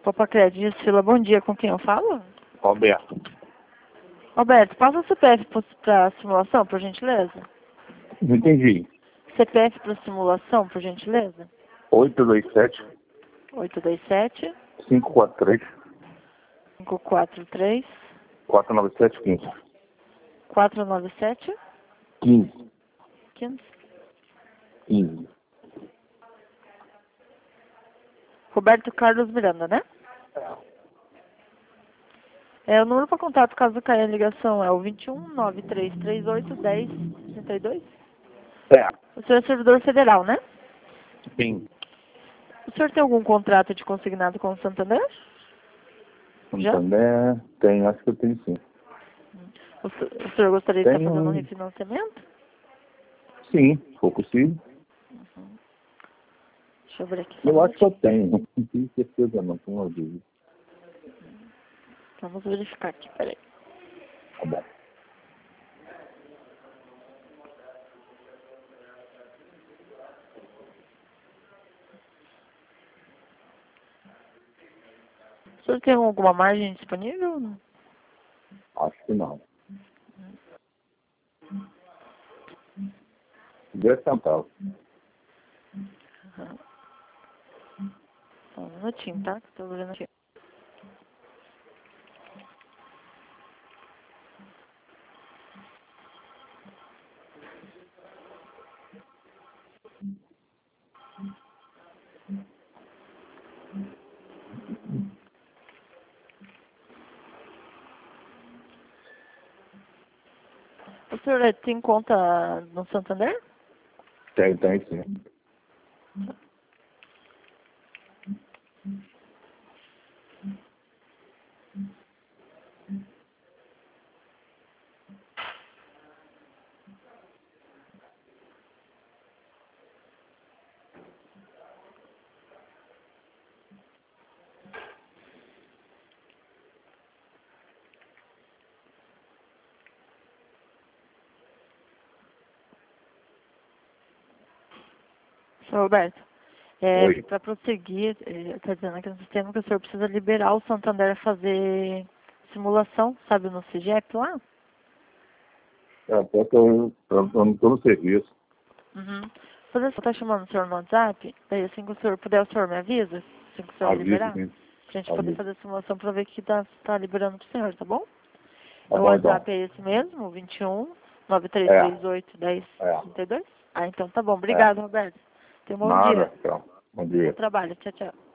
Popacred, Fila, bom dia. Com quem eu falo? Roberto. Roberto, passa o CPF para simulação, por gentileza? Não entendi. CPF para simulação, por gentileza? 827 827 543 543 497 15. 497 15. 15. 15. Roberto Carlos Miranda, né? O número para contato caso caia a ligação é o 21 9338 1032. É. O senhor é servidor federal, né? Sim. O senhor tem algum contrato de consignado com o Santander? Já? Santander tem, acho que eu tenho sim. O senhor gostaria de estar fazendo um refinanciamento? Sim, se for possível. Deixa eu ver aqui. Eu acho que eu tenho, não tenho certeza não, com uma dúvida. Vamos verificar aqui, peraí. Tá bom. O senhor tem alguma margem disponível? Acho que não. 10 centavos. Só um minutinho, tá? Que eu tô olhando aqui. O senhor tem conta no Santander? Tem sim. Senhor Roberto, Oi. para prosseguir, está dizendo aqui no sistema que o senhor precisa liberar o Santander a fazer simulação, sabe, no CIGEP lá? Até que eu não estou no serviço. Uhum. Fazer isso, tá chamando o senhor no WhatsApp, daí assim que o senhor puder, o senhor me avisa, assim que o senhor Aviso, liberar, sim. pra gente poder Aviso. fazer a simulação pra ver que tá liberando pro senhor, tá bom? Tá O bom, então. WhatsApp é esse mesmo, 21 9338 1032? Ah, então tá bom. É. Obrigado, Roberto. Tenha um bom dia. Nada, então. Bom Bom dia. trabalho. Tchau, tchau.